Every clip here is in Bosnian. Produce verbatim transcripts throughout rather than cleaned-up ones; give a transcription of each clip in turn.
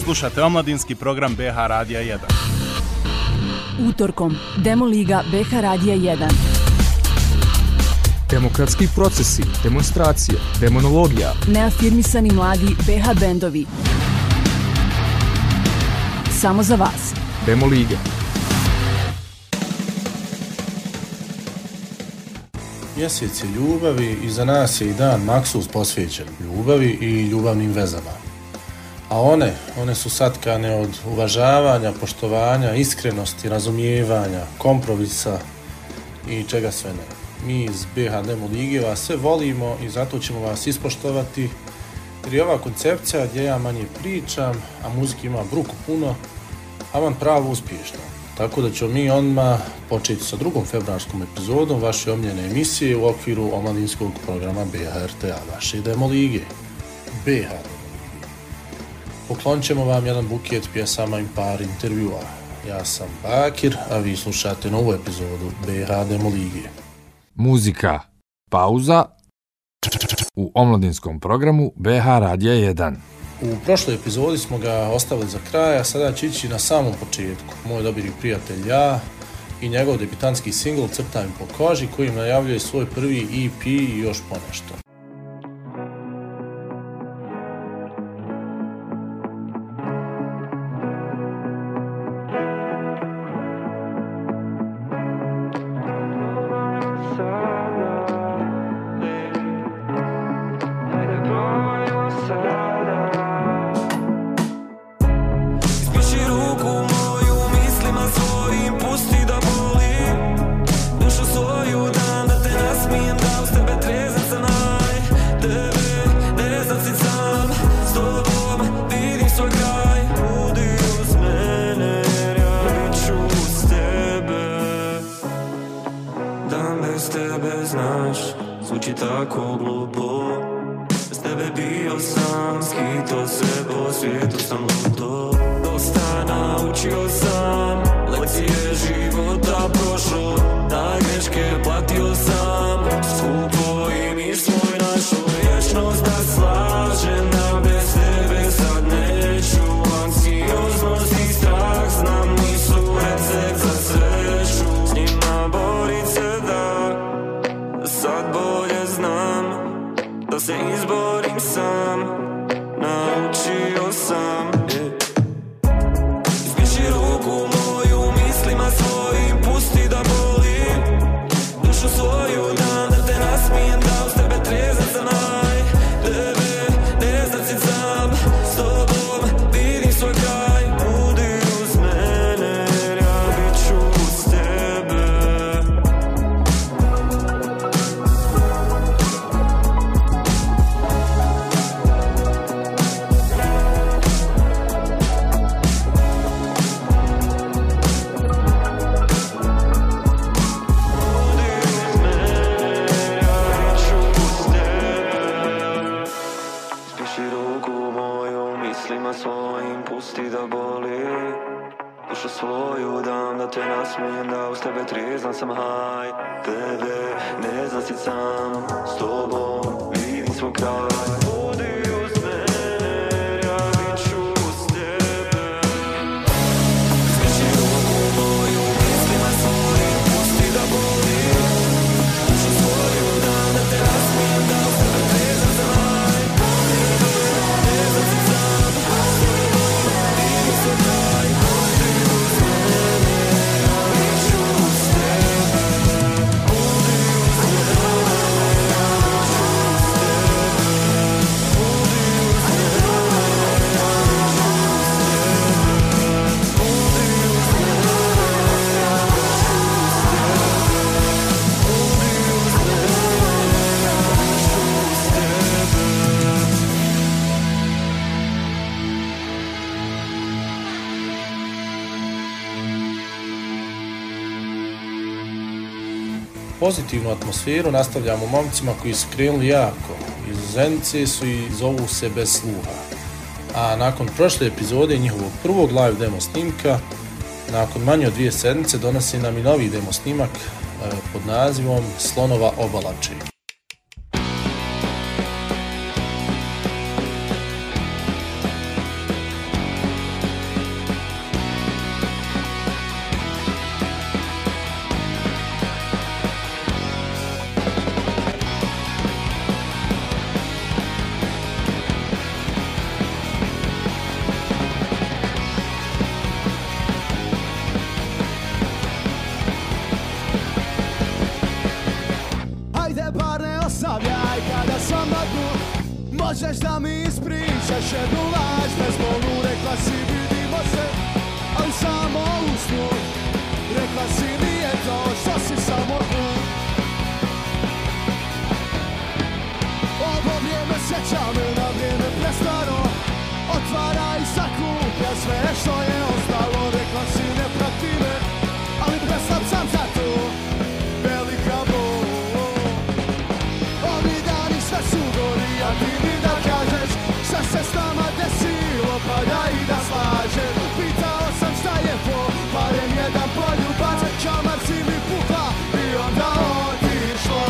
Slušate omladinski program B H Radija jedan. Utorkom, Demo Liga B H Radija jedan. Demokratski procesi, demonstracije, demonologija. Neafirmisani mladi B H bendovi. Samo za vas. Demo Liga. Mjesec je ljubavi i za nas je i dan maksus posvećen ljubavi i ljubavnim vezama. A one, one su satkane od uvažavanja, poštovanja, iskrenosti, razumijevanja, kompromisa i čega sve ne. Mi iz B H Demo Lige vas sve volimo i zato ćemo vas ispoštovati, jer je ova koncepcija gdje ja manje pričam, a muzike ima bruku puno, a vam pravo uspješno. Tako da ćemo mi odmah početi sa drugom februarskom epizodom vaše omljene emisije u okviru omladinskog programa B H R T A, vaše Demo Lige. B H Demo Lige. Poklonit ćemo vam jedan buket pjesama i par intervjua. Ja sam Bakir, a vi slušate novu epizodu B H Demo Lige. Muzika. Pauza u omladinskom programu B H Radija jedan. U prošloj epizodi smo ga ostavili za kraj, a sada će ići na samom početku. Moj dobri prijatelj ja i njegov debitanski singl Crta mi po koži, kojim najavljuje svoj prvi E P i još ponešto. Pozitivnu atmosferu nastavljamo momcima koji su krenuli jako. Iz Zenice su i zovu se Bez sluha. A nakon prošle epizode njihovog prvog live demo snimka, nakon manje od dvije sedmice donosi nam i novi demo snimak e, pod nazivom Slonova obalače. možeš da mi ispričaš jednu laž bezbolnu, rekla si vidimo se, ali samo u snu. Rekla si nije to što si samo tu. Ovo vrijeme sjeća me na vrijeme prestaro, otvara i sakuplja sve što je ostalo. Rekla si ne prati me, ali preslab sam za to. Velika bol. Ovi dani sve su gori, a ti mi da kažeš šta se s nama desilo, pa da i da slažem. Pitao sam šta je po, barem jedan poljubac, čamar si mi pukla i onda otišla.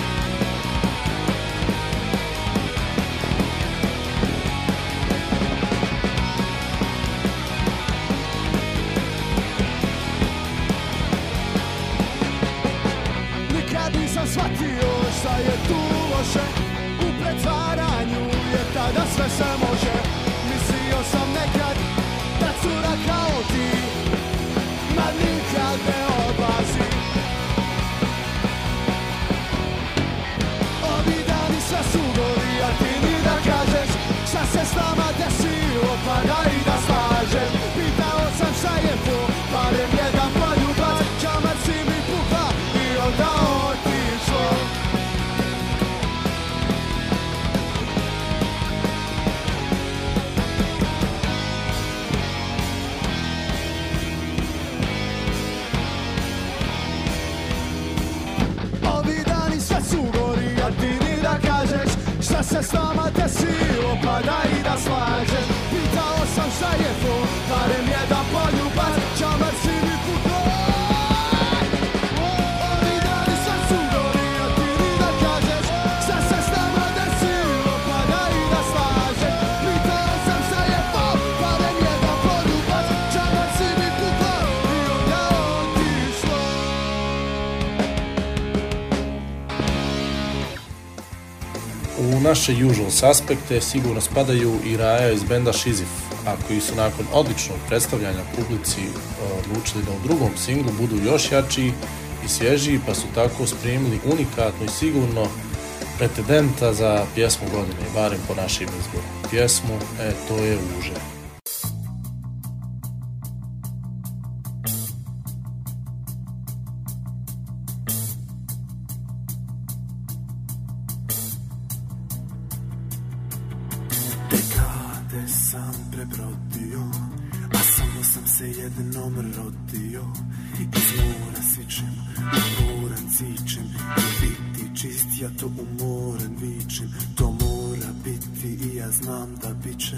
Nisam shvatio šta je tu loše u pretvaranju, jer tada sve se može. Mislio sam nekad da cura kao ti, ma nikad ne odlazi. Ovi dani sve su gori, a ti mi da kažeš šta se s nama desilo, pa da i da slažem. Pitao sam šta je to, barem jedan poljubac, čamar si mi pukla i onda otišla. Ovi dani sve su gori, a ti mi da kažeš šta se s nama desilo, pa da i da slažem. Pitao sam šta je to, barem jedan poljubac, čamar si mi pukla. Ovi dani sve su gori, a ti mi da kažeš šta se s nama desilo, pa da i da slažem. Pitao sam šta je to, barem jedan poljubac, čamar si mi pukla i onda otišla. U naše usual suspekte sigurno spadaju i Raja iz benda Šizif, a koji su nakon odličnog predstavljanja publici odlučili da u drugom singlu budu još jačiji i svježiji, pa su tako spremili unikatnu i sigurno pretendenta za pjesmu godine, barem po našim izboru. Pjesmu E, to je uže. Dekade sam prebrodio, a samo sam se jednom rodio. Iz mora svičem, umoran cičem, i biti čist, ja to umoran vičem. To mora biti i ja znam da biće.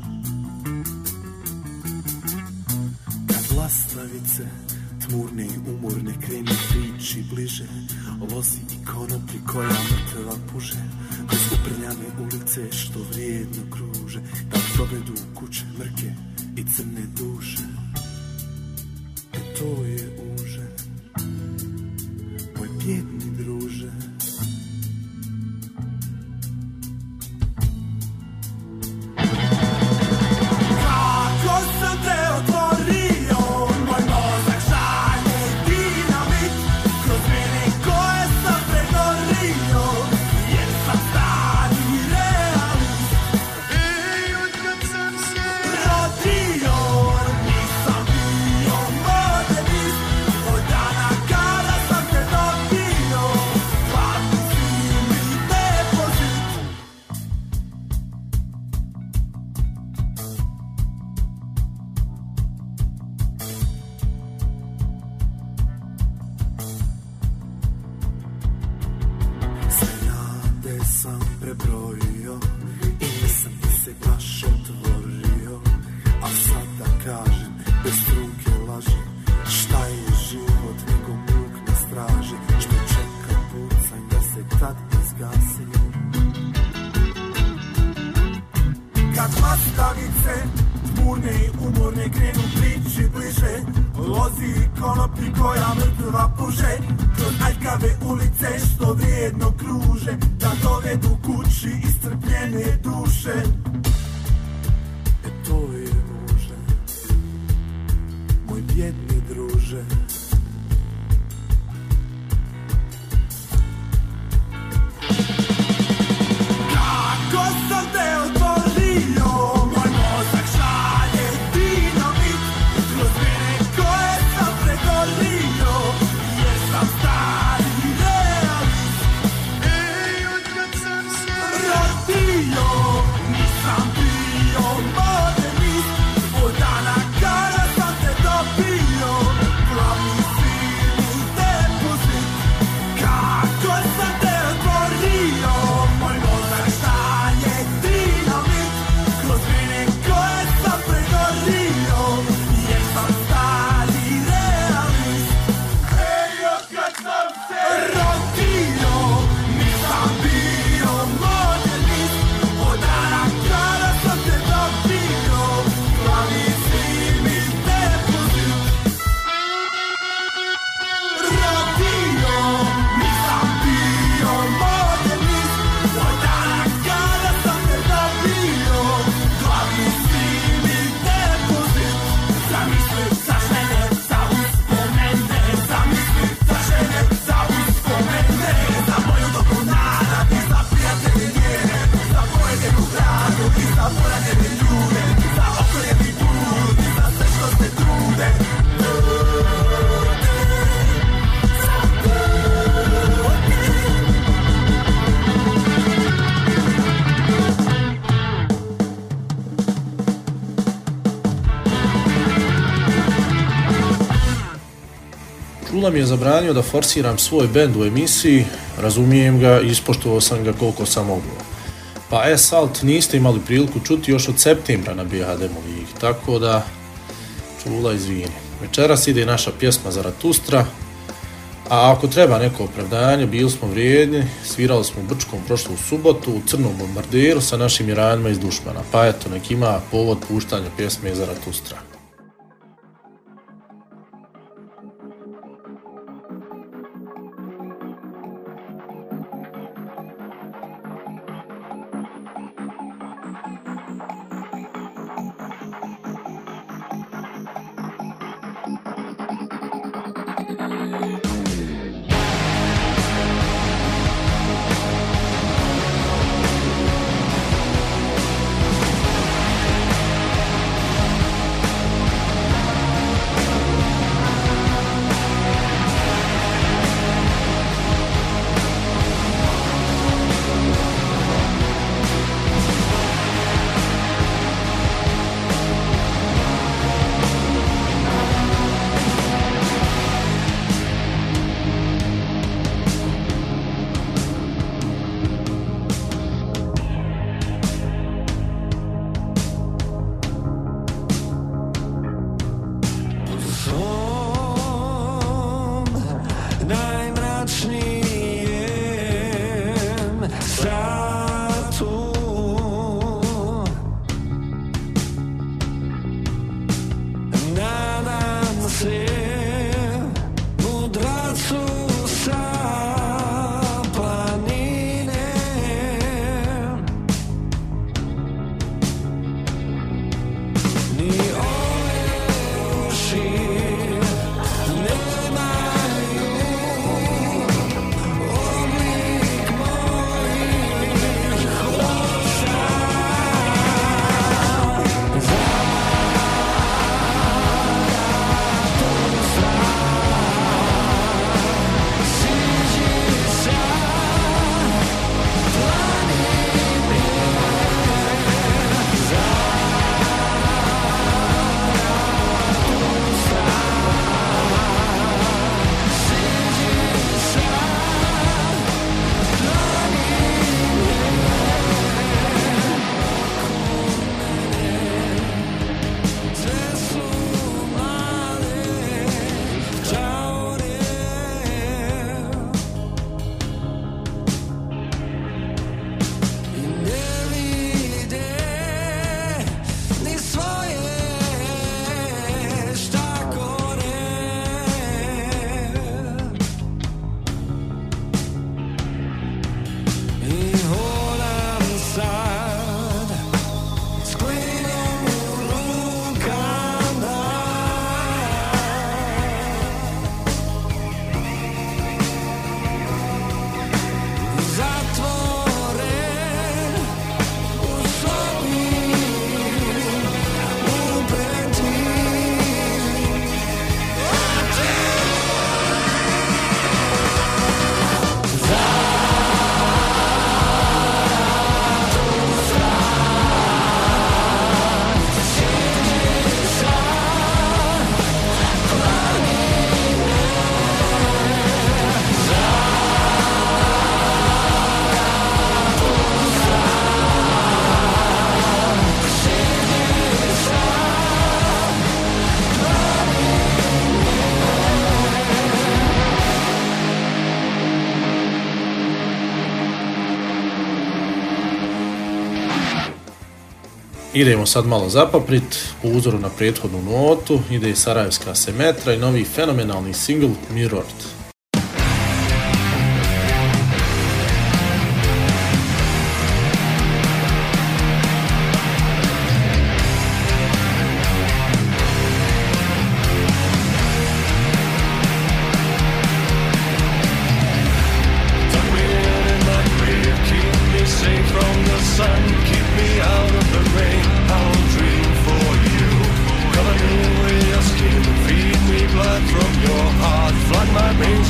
Kad lastavice tmurne i umorne krenu priči bliže, lozi i konoplji koja mrtva puže, kroz uprljane ulice što vrijedno kruže, da provedu kuće mrke i crne duše. E to je uže, moj bjedni druže. Kako sam te otvorio, moj mozak šalje dinamit kroz mene koje sam pregorio, jer sam stari realist. I od kad sam se rodio, nisam bio modernist. Od dana kada sam te dobio, platni si mi depozit. Sve nade sam prebrojio i nisam ti se baš otvorio. A sad da kažem, bez trunke laži, šta je život nego muk na straži, što čeka pucanj da se tad izgasi. Kad lastavice tmurne i umorne krenu priči bliže, lozi i konoplji koja mrtva puže, kroz aljkave ulice što vrijedno kruže, da dovedu kući iscrpljene duše. E to je uže, moj bjedni druže. Kako sam te Čula mi je zabranio da forsiram svoj bend u emisiji, razumijem ga i ispoštovao sam ga koliko sam mogao. Pa E-Salt niste imali priliku čuti još od septembra na B H Demo Ligi, tako da Čula izvini. Večeras ide naša pjesma Zaratustra, a ako treba neko opravdanje, bili smo vrijedni, svirali smo u Brčkom prošlu subotu u Crnom bombarderu sa našim Iranima iz Dušmana, pa eto, nek ima povod puštanja pjesme Zaratustra. Idemo sad malo zapaprit, po uzoru na prethodnu notu, ide i Sarajevska Semetra i novi fenomenalni singl Mirrored. From your heart, flood my brain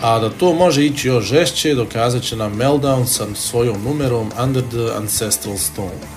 A da to može ići još žešće, dokazat će nam Meltdown sa svojom numerom Under the Ancestral Stone.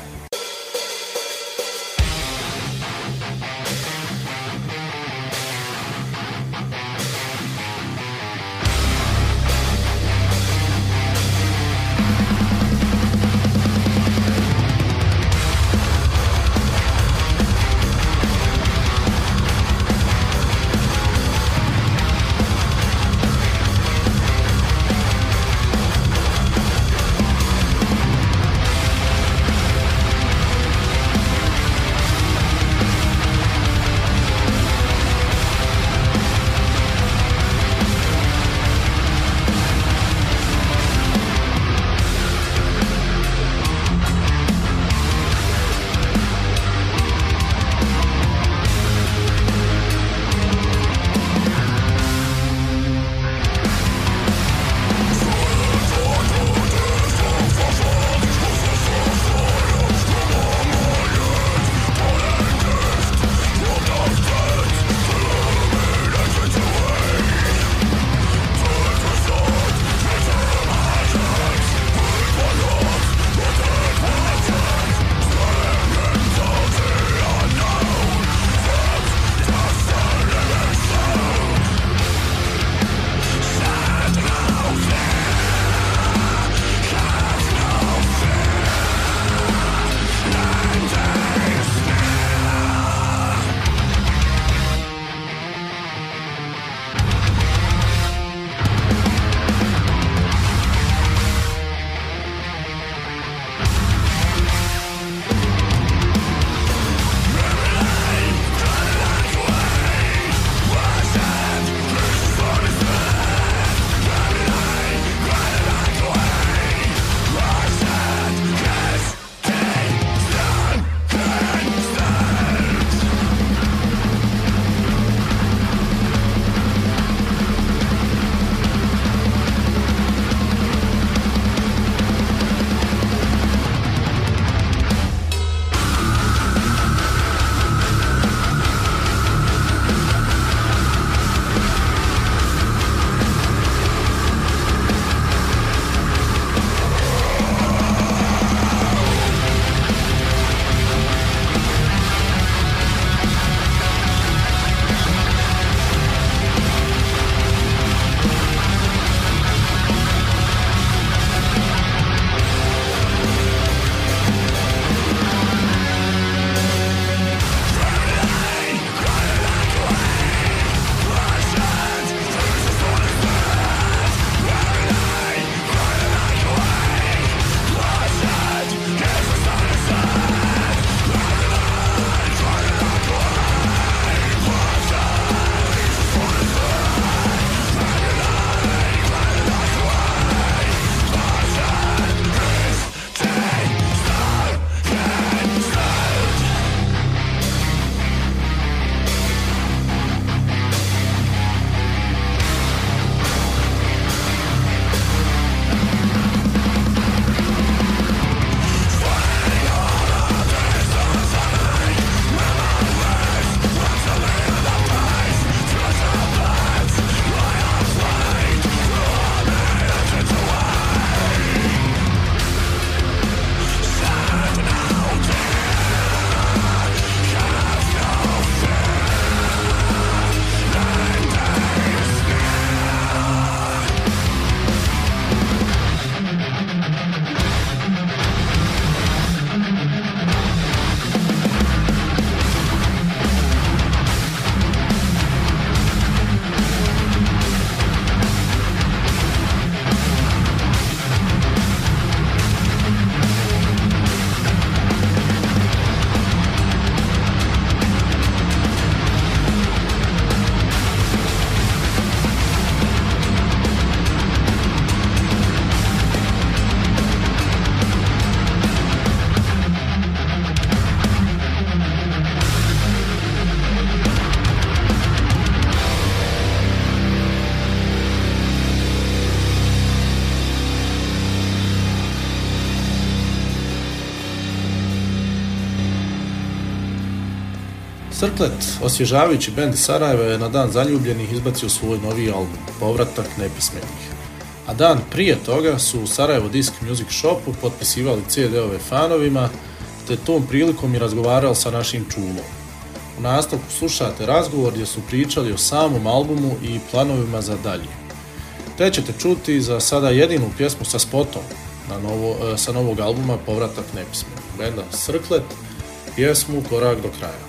Srklet, osvježavajući bend iz Sarajeva, je na dan zaljubljenih izbacio svoj novi album, Povratak nepismenih. A dan prije toga su u Sarajevo Disc Music Shopu potpisivali ce de-ove fanovima, te tom prilikom i razgovarali sa našim Čulom. U nastavku slušate razgovor gdje su pričali o samom albumu i planovima za dalje. Te ćete čuti za sada jedinu pjesmu sa spotom na novo, sa novog albuma Povratak nepismenih, benda Srklet, pjesmu Korak do kraja.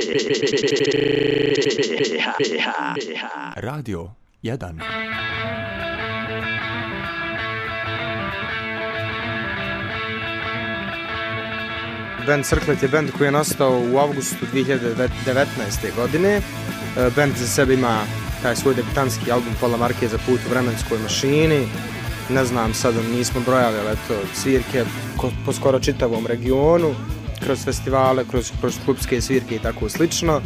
Radio jedan. Band Srklet je band koji je nastao u avgustu dvije hiljade devetnaeste. godine. Band za sebe ima taj svoj debitanski album Pola Markeza Put u vremenskoj mašini. Ne znam, sad nismo brojali, ali eto, svirke po skoro čitavom regionu, kroz festivale, kroz, kroz klubske svirke i tako slično.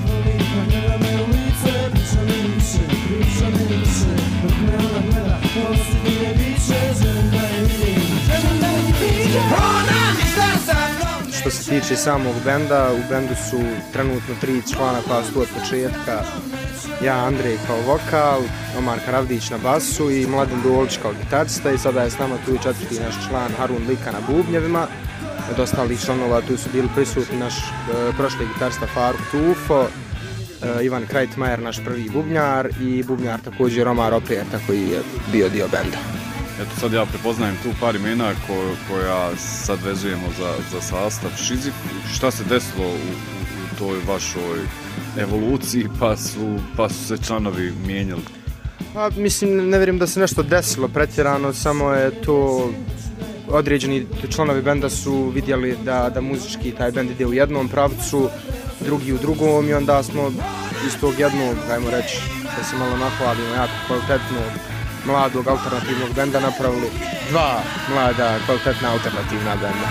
Što se tiče samog benda, u bendu su trenutno tri člana koja su od početka. Ja, Andrej kao vokal, Omar Karavdić na basu i Mladen Dolić kao gitarista, i sada je s nama tu i četvrti naš član Harun Lika na bubnjevima. Od ostalih članova tu su bili prisutni naš e, prošli gitarista Faruk Tufo, e, Ivan Krajtmajer, naš prvi bubnjar, i bubnjar također Omar Operta koji je bio dio benda. Eto sad ja prepoznajem tu par imena ko, koja sad vezujemo za, za sastav Šizif. Šta se desilo u, u, u toj vašoj evoluciji pa su, pa su se članovi mijenjali? Pa, mislim, ne vjerujem da se nešto desilo pretjerano, samo je to određeni članovi benda su vidjeli da, da muzički taj bend ide u jednom pravcu, drugi u drugom, i onda smo iz tog jednog, ajmo reći, da se malo nahvalimo, jako kvalitetnog mladog alternativnog benda napravili dva mlada kvalitetna alternativna benda.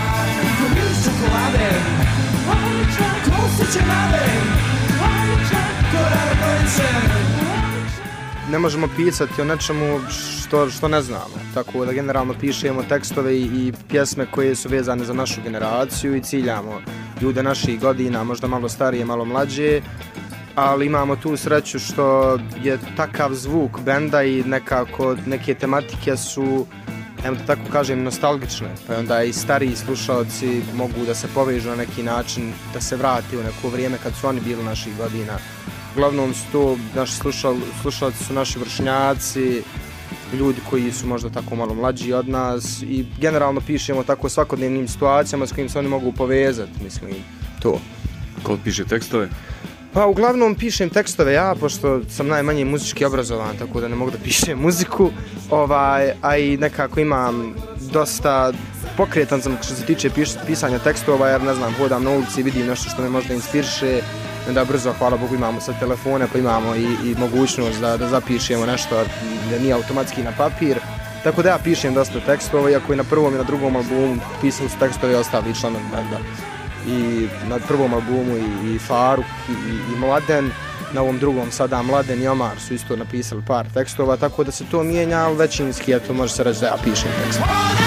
Ne možemo pisati o nečemu što, što ne znamo, tako da generalno pišemo tekstove i, i pjesme koje su vezane za našu generaciju i ciljamo ljude naših godina, možda malo starije, malo mlađe, ali imamo tu sreću što je takav zvuk benda i nekako neke tematike su, evo da tako kažem, nostalgične, pa onda i stariji slušalci mogu da se povežu na neki način, da se vrati u neko vrijeme kad su oni bili naših godina. Uglavnom su to naši slušal, slušalci su naši vršnjaci, ljudi koji su možda tako malo mlađi od nas, i generalno pišemo tako svakodnevnim situacijama s kojim se oni mogu povezati, mislim, to. Ko piše tekstove? Pa uglavnom pišem tekstove ja, pošto sam najmanje muzički obrazovan, tako da ne mogu da pišem muziku, ovaj, a i nekako imam dosta pokretan sam što se tiče pis, pisanja tekstova, jer ne znam, hodam na ulici i vidim nešto što me možda inspiriše, onda brzo, hvala Bogu, imamo sad telefone, pa imamo i, i mogućnost da, da zapišemo nešto da nije automatski na papir. Tako da ja pišem dosta tekstova, iako i na prvom i na drugom albumu pisali su tekstove ostali članovi benda. I na prvom albumu i, i Faruk i, i, i Mladen, na ovom drugom sada Mladen i Omar su isto napisali par tekstova, tako da se to mijenja, ali većinski, eto, može se reći da ja pišem tekstove.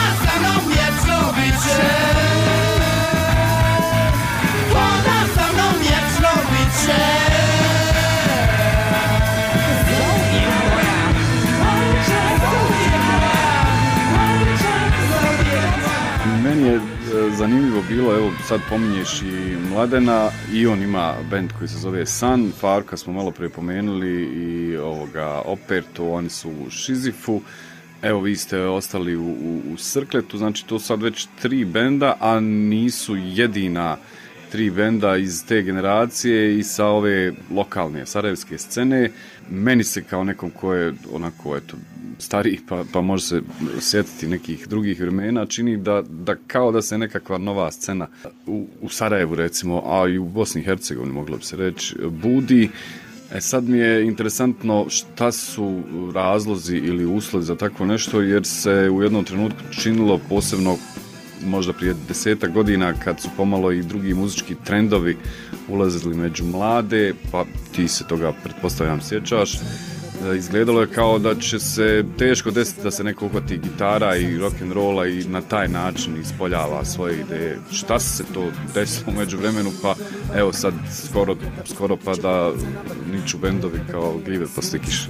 Meni je zanimljivo bilo, evo sad pominješ i Mladena, i on ima band koji se zove San, Farka smo malo prije pomenuli, i ovoga Operto, oni su u Šizifu. Evo vi ste ostali u, u, u Srkletu, znači to sad već tri benda, a nisu jedina tri benda iz te generacije i sa ove lokalne sarajevske scene. Meni se kao nekom ko je onako, eto, stariji pa, pa može se sjetiti nekih drugih vremena, čini da, da kao da se nekakva nova scena u, u Sarajevu recimo, a i u Bosni i Hercegovini moglo bi se reći, budi. E sad mi je interesantno šta su razlozi ili uslovi za takvo nešto, jer se u jednom trenutku činilo, posebno možda prije desetak godina, kad su pomalo i drugi muzički trendovi ulazili među mlade, pa ti se toga pretpostavljam sjećaš, izgledalo je kao da će se teško desiti da se neko uhvati gitara i rock'n'rolla i na taj način ispoljava svoje ideje. Šta se to desilo među vremenu, pa evo sad skoro, skoro pa da niču bendovi kao gljive posle kiše.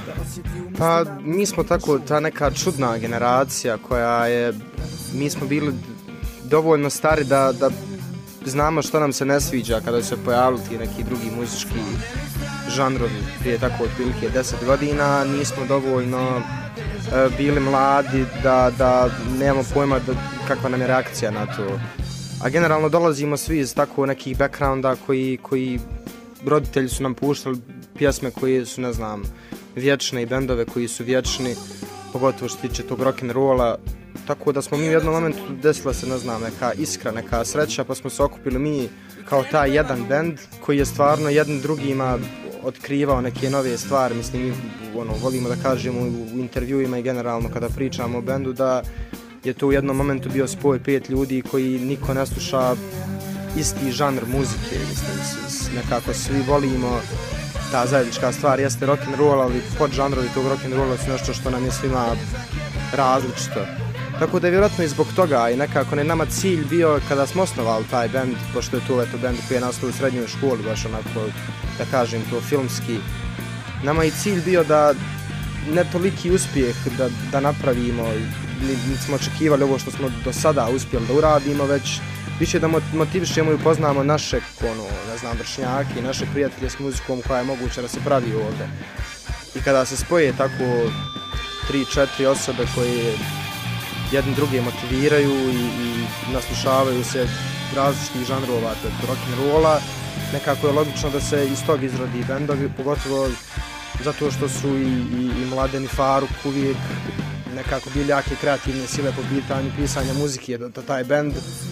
Pa mi smo tako ta neka čudna generacija koja je, mi smo bili dovoljno stari da, da znamo što nam se ne sviđa kada se pojavili ti neki drugi muzički žanrovi prije tako otprilike deset godina. Nismo dovoljno e, bili mladi da, da nemamo pojma da, kakva nam je reakcija na to. A generalno dolazimo svi iz tako nekih backgrounda koji, koji roditelji su nam puštali pjesme koje su, ne znam, vječne i bendove koji su vječni, pogotovo što tiče tog rock'n'rolla. Tako da smo mi u jednom momentu desila se, ne znam, neka iskra, neka sreća, pa smo se okupili mi kao taj jedan bend koji je stvarno jednim drugima otkrivao neke nove stvari. Mislim, mi ono, volimo da kažemo u intervjuima i generalno kada pričamo o bendu da je to u jednom momentu bio spoj pet ljudi koji niko ne sluša isti žanr muzike. Mislim, nekako svi volimo, ta zajednička stvar jeste rock'n'roll, ali podžanrovi tog rock'n'rolla su nešto što nam je svima različito. Tako da je vjerojatno i zbog toga i nekako ne nama cilj bio kada smo osnovali taj bend, pošto je to eto bend koji je nastao u srednjoj školi, baš onako, da kažem to filmski. Nama je cilj bio da ne toliki uspjeh da, da napravimo, niti smo očekivali ovo što smo do sada uspjeli da uradimo, već više da motivišemo i upoznamo naše, ono, ne znam, vršnjake i naše prijatelje s muzikom koja je moguće da se pravi ovdje. I kada se spoje tako tri, četiri osobe koje jedni druge motiviraju i, i naslušavaju se različitih žanrova rock'n'rolla, nekako je logično da se iz tog izrodi bendovi, pogotovo zato što su i, i, i Mladen i Faruk uvijek nekako bili jake kreativne sile po pitanju pisanja muzike da, da taj bend,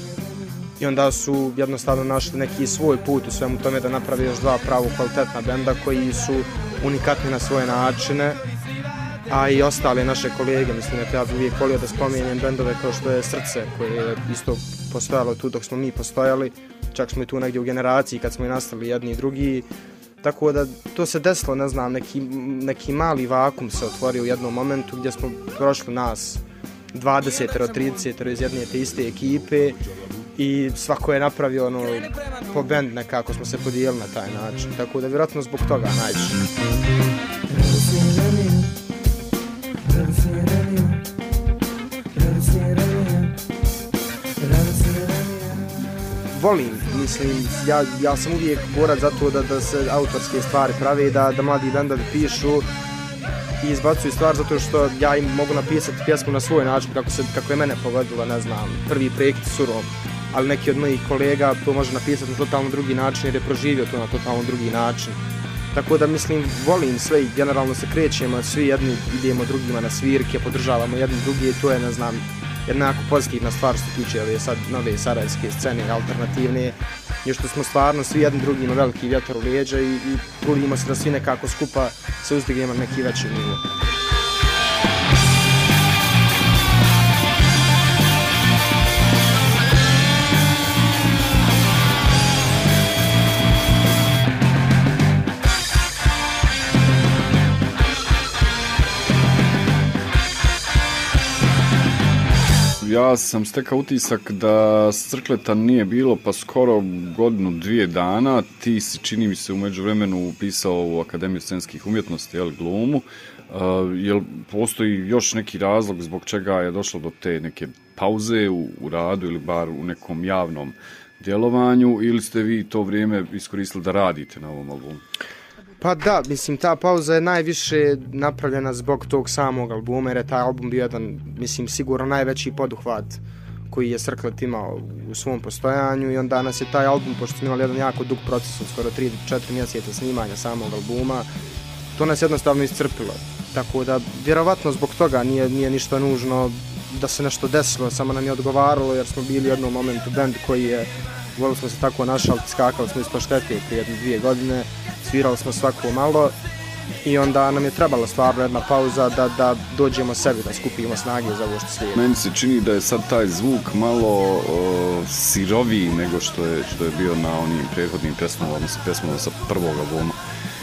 i onda su jednostavno našli neki svoj put u svemu tome da naprave još dva pravo kvalitetna benda koji su unikatni na svoje načine, a i ostale naše kolege. Mislim, ja bih uvijek volio da spomenjem bendove kao što je Srce, koje je isto postojalo tu dok smo mi postojali, čak smo i tu negdje u generaciji kad smo i nastali jedni i drugi, tako da to se desilo, ne znam, neki, neki mali vakum se otvorio u jednom momentu gdje smo prošli nas dvadeset do trideset iz jedne te iste ekipe i svako je napravio ono, po bend nekako smo se podijelili na taj način, tako da vjerojatno zbog toga najviše. Volim, mislim, ja, ja sam uvijek borac za to da, da se autorske stvari prave, da, da mladi bendovi pišu i izbacuju stvar zato što ja im mogu napisati pjesmu na svoj način kako, se, kako je mene pogodilo, ne znam, prvi projekt Surom, ali neki od mojih kolega to može napisati na totalno drugi način jer je proživio to na totalno drugi način. Tako da mislim, volim sve i generalno se krećemo, svi jedni idemo drugima na svirke, podržavamo jedni drugi i to je, ne znam, jednako pozitivna stvar što tiče ove sad nove sarajevske scene, alternativne, je što smo stvarno svi jedni drugima veliki vjetar u leđa i, i trudimo se da svi nekako skupa se uzdignemo na neki veći nivo. Ja sam stekao utisak da Crkleta nije bilo pa skoro godinu, dvije dana. Ti si, čini mi se, u međuvremenu upisao u Akademiju scenskih umjetnosti, jel, glumu. Uh, jel postoji još neki razlog zbog čega je došlo do te neke pauze u, u radu ili bar u nekom javnom djelovanju, ili ste vi to vrijeme iskoristili da radite na ovom albumu? Pa da, mislim, ta pauza je najviše napravljena zbog tog samog albuma, jer je taj album bio jedan, mislim, sigurno najveći poduhvat koji je Crklet imao u svom postojanju, i onda nas je taj album, pošto smo imali jedan jako dug proces, skoro tri do četiri mjeseca snimanja samog albuma, to nas jednostavno iscrpilo. Tako da, vjerovatno zbog toga nije, nije ništa nužno da se nešto desilo, samo nam je odgovaralo jer smo bili u jednom momentu band koji je, volili smo se tako našali, skakali smo iz paštete prije jedne dvije godine, svirali smo svako malo i onda nam je trebala stvarno jedna pauza da, da dođemo sebi, da skupimo snage za ovo što svijet. Meni se čini da je sad taj zvuk malo o, siroviji nego što je, što je bio na onim prethodnim pjesmama, odnosno pjesmama sa prvog albuma.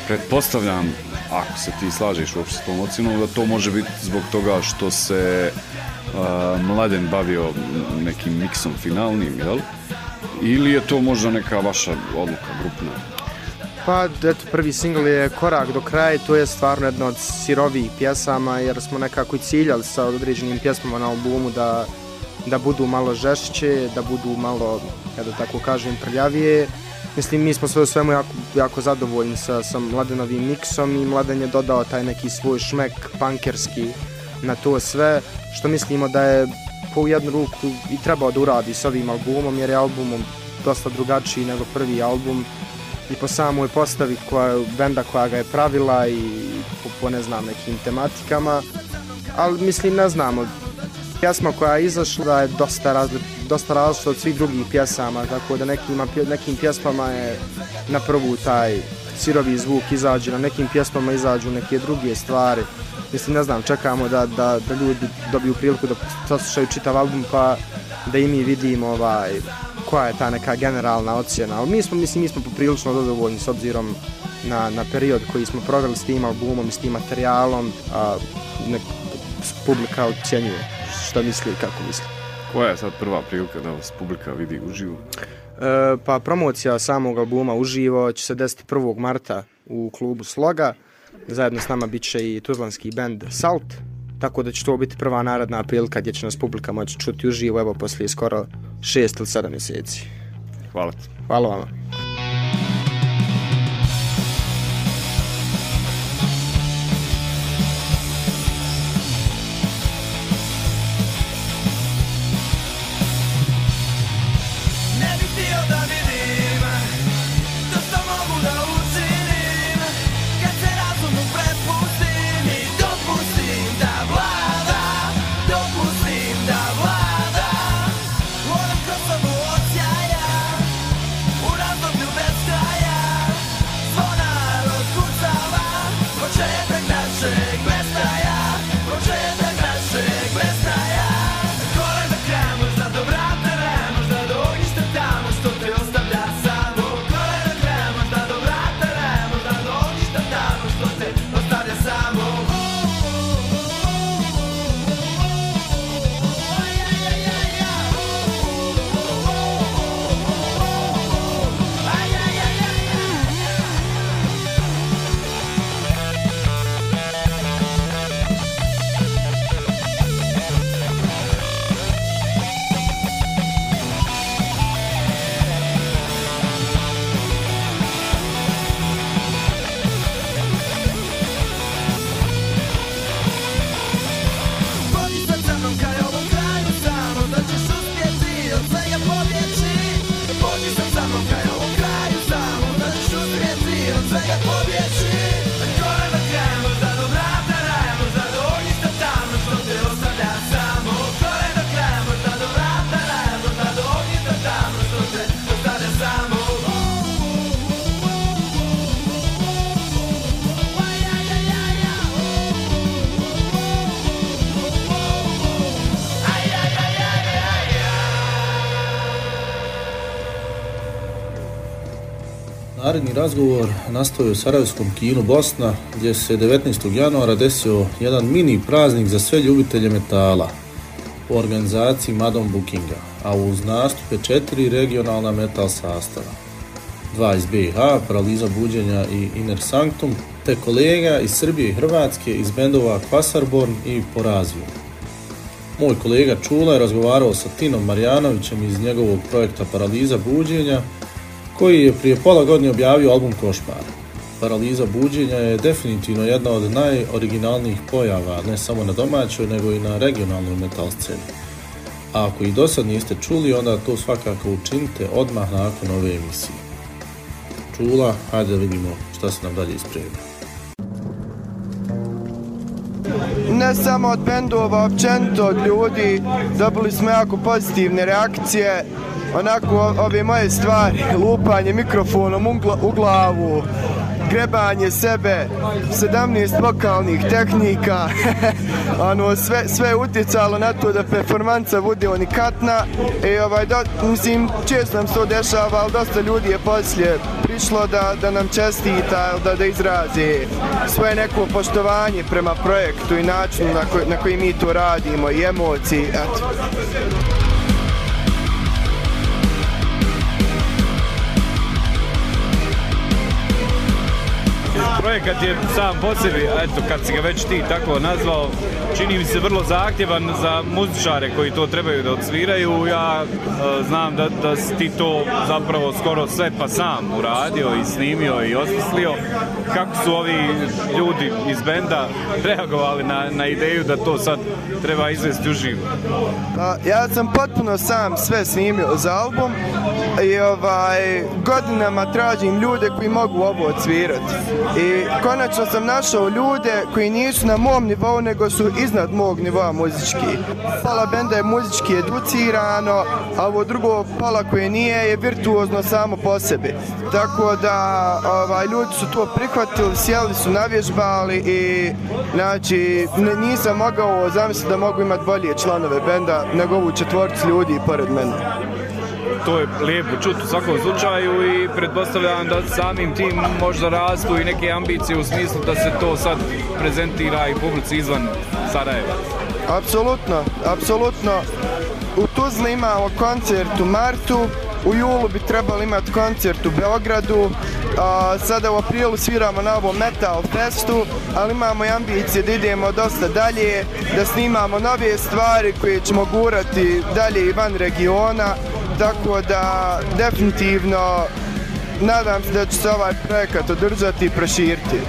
pretpostavljam, ako se ti slažeš uopće s tom ocjenom, da to može biti zbog toga što se uh, Mladen bavio nekim miksom finalnim, jel? Ili je to možda neka vaša odluka grupna? Pa, eto, prvi singl je Korak do kraja, to je stvarno jedna od sirovijih pjesama, jer smo nekako i ciljali sa određenim pjesmama na albumu da, da budu malo žešće, da budu malo, kada tako kažem, prljavije. Mislim, mi smo sve u svemu jako, jako zadovoljni sa, sa Mladenovim miksom i Mladen je dodao taj neki svoj šmek punkerski na to sve, što mislimo da je po jednu ruku i trebao da uradi s ovim albumom, jer je albumom dosta drugačiji nego prvi album i po samoj postavi koja, benda koja ga je pravila i po, po ne znam nekim tematikama, ali mislim ne znamo. Pjesma koja je izašla je dosta, razli, dosta različita od svih drugih pjesama, tako da nekim, nekim pjesmama je na prvu taj sirovi zvuk izađe, na nekim pjesmama izađu neke druge stvari. Mislim, ne znam, čekamo da, da, da ljudi dobiju priliku da saslušaju čitav album pa da i mi vidimo ovaj, koja je ta neka generalna ocjena. Ali mi smo, mislim, mi smo poprilično zadovoljni s obzirom na, na period koji smo proveli s tim albumom i s tim materijalom, a nek, publika ocjenjuje što misli i kako misli. Koja je sad prva prilika da vas publika vidi uživo? E, pa promocija samog albuma uživo će se desiti prvog marta u klubu Sloga. Zajedno s nama bit će i tuzlanski band Salt, tako da će to biti prva naredna prilika gdje će nas publika moći čuti uživo, evo poslije skoro šest ili sedam mjeseci. Hvala ti. Hvala vama. Naredni razgovor nastao je u Sarajevskom kinu Bosna, gdje se devetnaestog januara desio jedan mini praznik za sve ljubitelje metala u organizaciji Madon Bookinga, a uz nastupe četiri regionalna metal sastava. Dva iz B i H, Paraliza buđenja i Inner Sanctum, te kolega iz Srbije i Hrvatske iz bendova Kvasarborn i Porazio. Moj kolega Čula je razgovarao sa Tinom Marjanovićem iz njegovog projekta Paraliza buđenja, koji je prije pola godine objavio album Košmar. Paraliza buđenja je definitivno jedna od najoriginalnijih pojava, ne samo na domaćoj, nego i na regionalnoj metal sceni. A ako i do sad niste čuli, onda to svakako učinite odmah nakon ove emisije. Čula, hajde da vidimo šta se nam dalje ispremio. Ne samo od bendova, općenito od ljudi, dobili smo jako pozitivne reakcije. Onako ove moje stvari, lupanje mikrofonom u glavu, grebanje sebe, sedamnaest vokalnih tehnika, ono, sve, sve je utjecalo na to da performanca bude unikatna i ovaj, do, mislim, često nam se to dešava, ali dosta ljudi je poslije prišlo da, da nam čestita, da, da izrazi svoje neko poštovanje prema projektu i načinu na, koj, na koji mi to radimo i emociji, eto. Projekat je sam po sebi, eto, kad si ga već ti tako nazvao, čini mi se vrlo zahtjevan za muzičare koji to trebaju da odsviraju. Ja e, znam da, da si ti to zapravo skoro sve pa sam uradio i snimio i osmislio. Kako su ovi ljudi iz benda reagovali na, na ideju da to sad treba izvesti uživo? Pa, ja sam potpuno sam sve snimio za album i ovaj, godinama tražim ljude koji mogu ovo odsvirati. I konačno sam našao ljude koji nisu na mom nivou, nego su iznad mog nivoa muzički. Pola benda je muzički educirano, a ovo drugo pola koje nije je virtuozno samo po sebi. Tako da ovaj, ljudi su to prihvatili, sjeli su, navježbali i znači nisam mogao zamisliti da mogu imati bolje članove benda nego ovu četvorcu ljudi pored mene. To je lijepo čuti u svakom slučaju i pretpostavljam da samim tim možda rastu i neke ambicije u smislu da se to sad prezentira i publici izvan Sarajeva. Apsolutno, apsolutno. U Tuzli imamo koncert u martu, u julu bi trebali imati koncert u Beogradu, a, sada u aprilu sviramo na ovom Metal Festu, ali imamo i ambicije da idemo dosta dalje, da snimamo nove stvari koje ćemo gurati dalje i van regiona. Tako da, definitivno, nadam se da će se ovaj projekat održati i proširiti.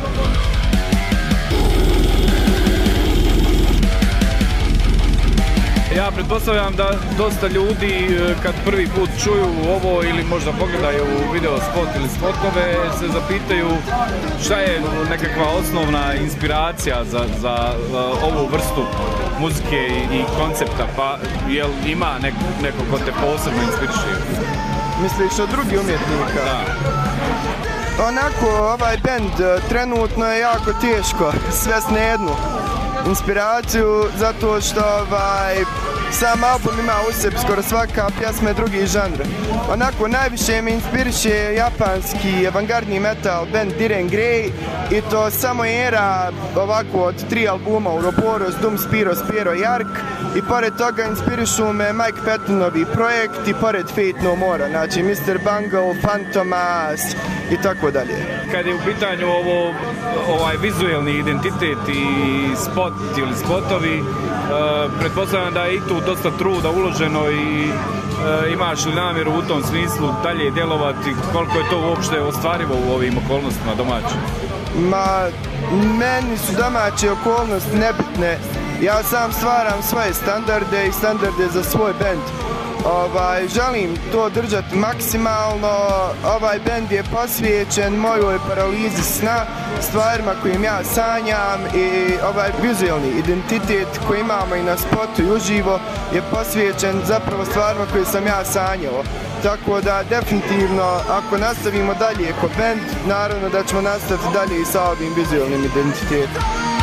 Ja pretpostavljam da dosta ljudi kad prvi put čuju ovo ili možda pogledaju video spot ili spotove se zapitaju šta je nekakva osnovna inspiracija za, za ovu vrstu muzike i, i koncepta, pa jel ima nek, neko ko te posebno inspiriše? Misliš od drugih umjetnika? Da. Onako, ovaj bend trenutno je jako teško svest na jednu inspiraciju, zato što ovaj, sam album ima u sebi skoro svaka pjesma je drugi žanr. Onako, najviše me inspiriše japanski avangardni metal band Diren Grey i to samo era ovako od tri albuma Ouroboros, Doom, Spiro, Spiro i Ark i pored toga inspirišu me Mike Pattonovi projekti pored Fate No More, znači mister Bungle, Fantomas i tako dalje. Kad je u pitanju ovo, ovaj vizuelni identitet i spot ili spotovi, uh, pretpostavljam da je i tu dosta truda uloženo i uh, imaš li namjeru u tom smislu dalje djelovati, koliko je to uopšte ostvarivo u ovim okolnostima domaćim? Ma, meni su domaće okolnosti nebitne. Ja sam stvaram svoje standarde i standarde za svoj bend. Ovaj, želim to držati maksimalno, ovaj bend je posvećen mojoj paralizi sna, stvarima kojim ja sanjam i ovaj vizualni identitet koji imamo i na spotu i uživo je posvećen zapravo stvarima koje sam ja sanjao. Tako da definitivno ako nastavimo dalje kao bend, naravno da ćemo nastaviti dalje i sa ovim vizualnim identitetom.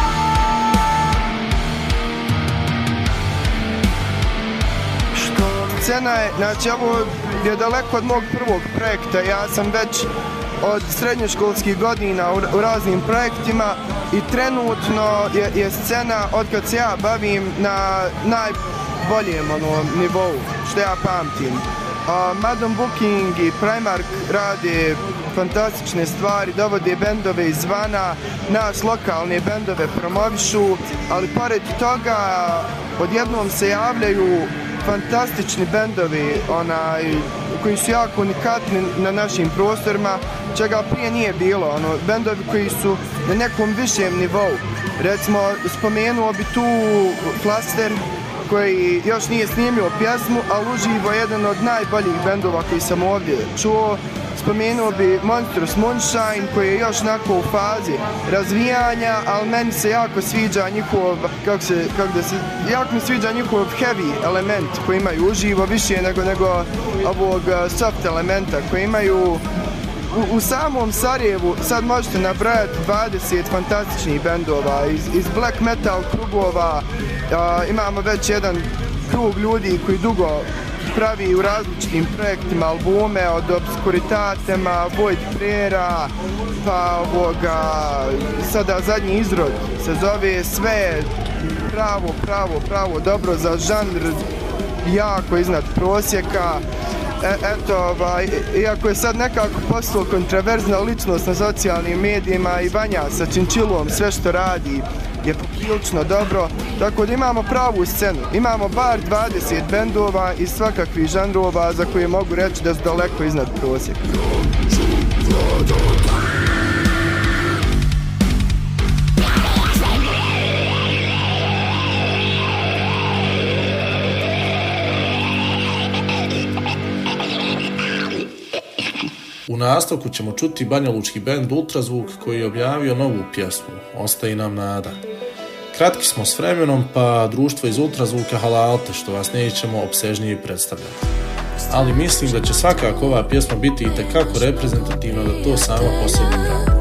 Scena je, znači ovo je daleko od mog prvog projekta, ja sam već od srednjoškolskih godina u, u raznim projektima i trenutno je, je scena od kad se ja bavim na najboljem ono, nivou, što ja pamtim. Uh, Madon Booking i Primark rade fantastične stvari, dovode bendove izvana, nas lokalne bendove promovišu, ali pored toga odjednom se javljaju fantastični bendovi onaj, koji su jako unikatni na našim prostorima, čega prije nije bilo, ono, bendovi koji su na nekom višem nivou. Recimo, spomenuo bi tu Flaster, koji još nije snimio pjesmu, ali uživo je jedan od najboljih bendova koji sam ovdje čuo. Spomenuo bi Monstrous Moonshine, koji je još onako u fazi razvijanja, ali meni se jako sviđa njihov, kako se, kako da se, jako mi sviđa njihov heavy element koji imaju uživo, više nego, nego ovog soft elementa koji imaju. u, u samom Sarajevu sad možete nabrajati dvadeset fantastičnih bendova iz, iz black metal krugova. Uh, imamo već jedan krug ljudi koji dugo pravi u različitim projektima albume, od Obscuritatema, Void Prera, pa ovoga, sada zadnji izrod se zove Sve pravo, pravo, pravo, dobro za žanr, jako iznad prosjeka. E, eto, ovaj, iako je sad nekako postao kontroverzna ličnost na socijalnim medijima i Vanja sa Činčilom, sve što radi je poprilično dobro, tako da imamo pravu scenu. Imamo bar dvadeset bendova iz svakakvih žanrova za koje mogu reći da su daleko iznad prosjeka. U nastavku ćemo čuti banjalučki bend Ultrazvuk koji je objavio novu pjesmu Ostaje nam nada. Kratki smo s vremenom, pa društvo iz Ultrazvuka halalte, što vas nećemo opsežnije predstavljati. Ali mislim da će svakako ova pjesma biti itekako reprezentativna da to sama po sebi brani.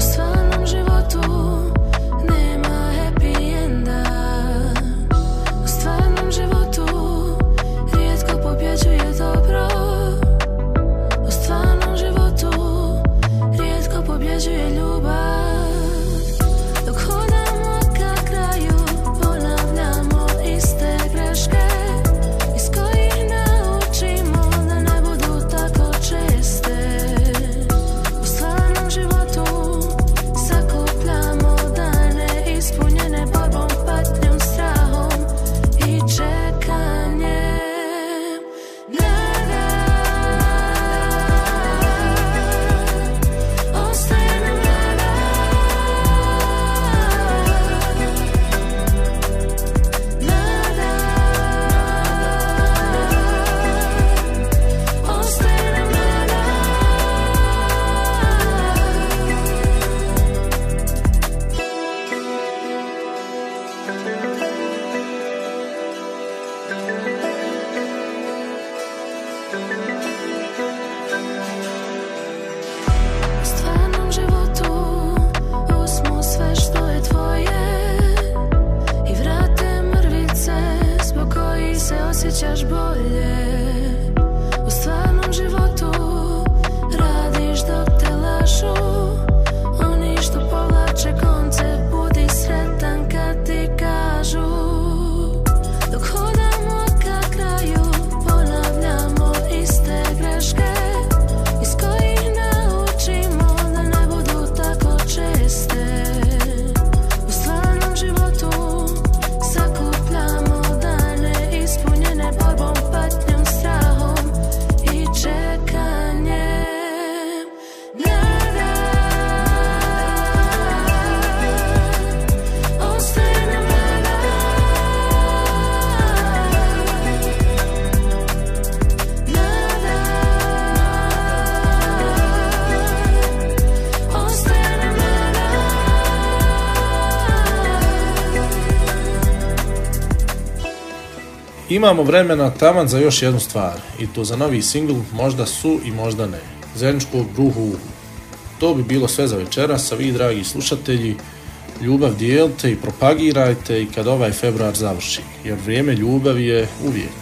Imamo vremena taman za još jednu stvar, i to za novi singl Možda su i možda ne, zajedničkog Ruhu Uhu. To bi bilo sve za večeras, a vi, dragi slušatelji, ljubav dijelite i propagirajte i kad ovaj februar završi, jer vrijeme ljubavi je uvijek.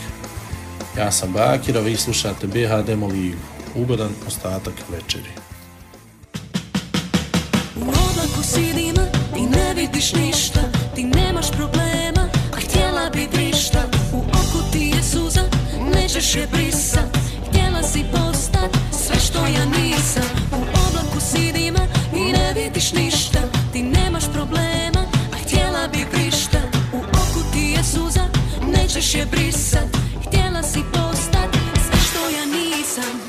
Ja sam Bakir, a vi slušate B H Demo Ligu. Ugodan ostatak večeri. U oblaku sidima ti ne vidiš ništa, ti nemaš problema, a htjela bi vrišta. U oku ti je suza, nećeš je brisat, htjela si postat sve što ja nisam. U oblaku sidima i ne vidiš ništa, ti nemaš problema, a htjela bi vrišta. U oku ti je suza, nećeš je brisat, htjela si postat sve što ja nisam.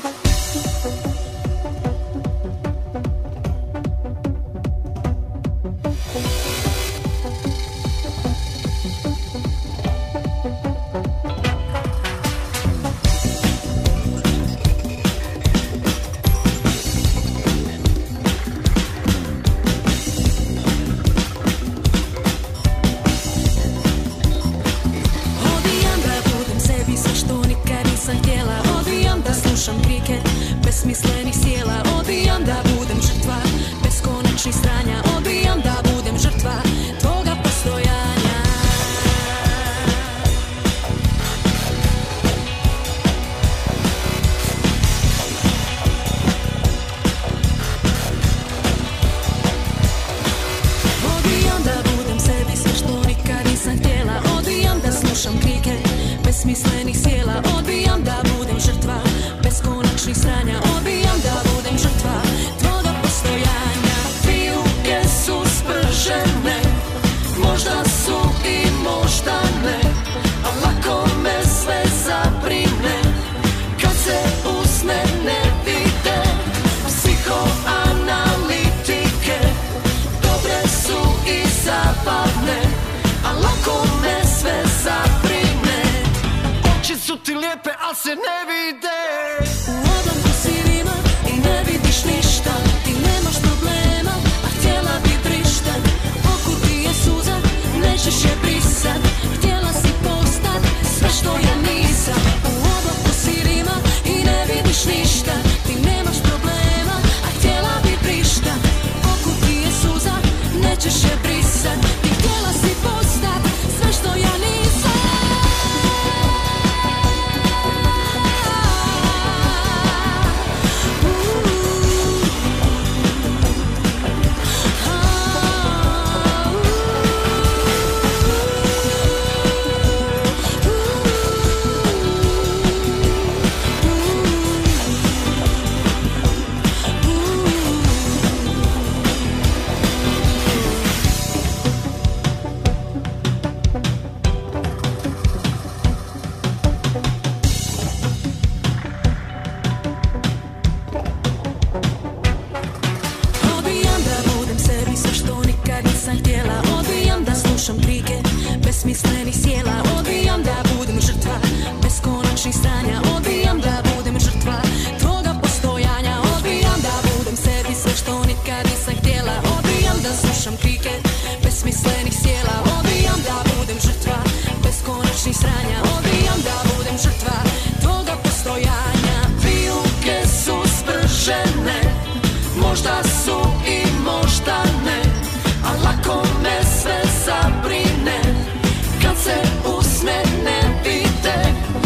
besmislenih sjela. Odbijam da budem žrtva beskonačnih sranja. Odbijam da budem žrtva tvoga postojanja. Vijuke su spržene, možda su i možda ne, a lako me sve zabrine kad se usne ne vide. Psihoanalitike dobre su i zabavne, a lako me sve zabrine. Oči su ti lijepe, al se ne vide. U odlomku si rima i ne vidiš ništa. Ti nemaš problema, a htjela bi prištat. Oku ti je suza, nećeš je brisat. Htjela si postat sve što ja nisam. U odlomku si rima i ne vidiš ništa. Ti nemaš problema, a htjela bi prištat. Oku ti je suza, nećeš je brisat. Ti htjela si postat sve što ja nisam. Slušam krike besmislenih sjela. Odbijam da budem žrtva beskonačnih stranja. Odbijam da budem žrtva tvoga postojanja. Odbijam da budem sebi sve što nikad nisam htjela. Odbijam da slušam krike besmislenih sjela. Odbijam da budem žrtva beskonačnih stranja. Odbijam da budem žrtva tvoga postojanja. Vijuke su spržene, možda su i možda ne, a lako me sve zabrine kad se usne ne vide.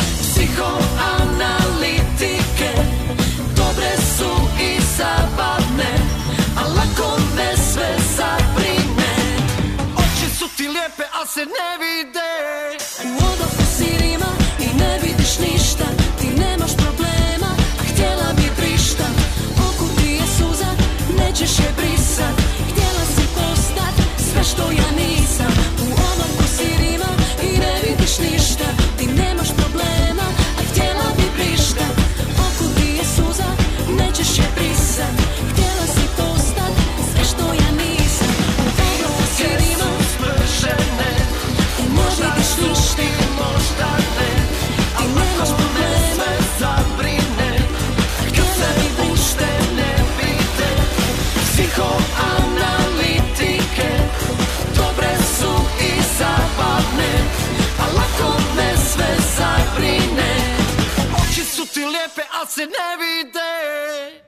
Psihoanalitike dobre su i zabavne, a lako me sve zabrine. Oči su ti lijepe, al se ne vide. U odlomku si rima i ne vidiš ništa. Ti nemaš problema, a htjela bi prištat. Oku ti je suza, nećeš je brisat. Htjela si postat sve što ja nisam. U odlomku si rima i ne vidiš ništa. Ti nemaš problema, a htjela bi prištat. Oku ti je suza, nećeš je brisat. Htjela si postat sve što ja nisam. U odlomku si rima i ne vidiš ništa. Možda ne, ti nemaš problema, zabrine kad se ušte ne vide. Psihoanalitike dobre su i zabavne, a lako me sve zabrine. Oči su ti lijepe, al se ne vide.